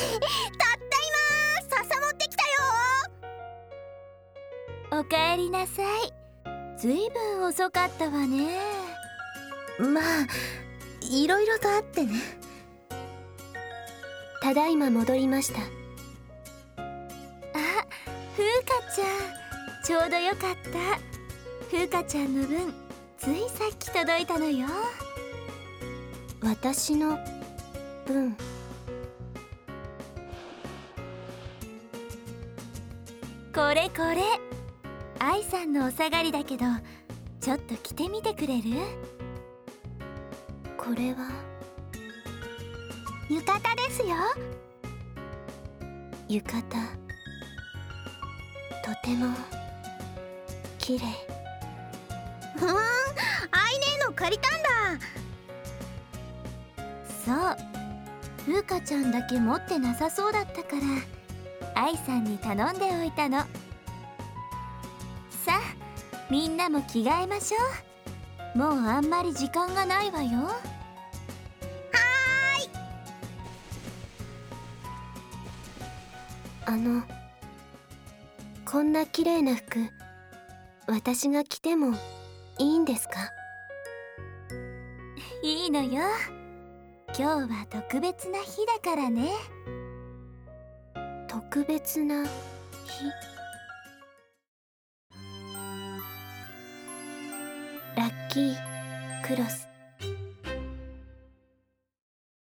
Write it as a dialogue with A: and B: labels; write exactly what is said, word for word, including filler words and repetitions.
A: 今笹持ってきたよ。
B: おかえりなさい。ずいぶん遅かったわね。
A: まあいろいろとあってね。
B: ただいま戻りました。あ、風花ちゃん、ちょうどよかった。風花ちゃんの分ついさっき届いたのよ。私の分。これこれ、愛さんのお下がりだけど、ちょっと着てみてくれる？これは浴衣ですよ。浴衣、とても綺麗。
A: ふーん、アイネの借りたんだ。
B: そう、風花ちゃんだけ持ってなさそうだったから愛さんに頼んでおいたの。さあ、みんなも着替えましょう。もうあんまり時間がないわよ。は
A: ーい。
B: あの、こんな綺麗な服、私が着てもいいんですか？いいのよ。今日は特別な日だからね。特別な日？ラッキークロス。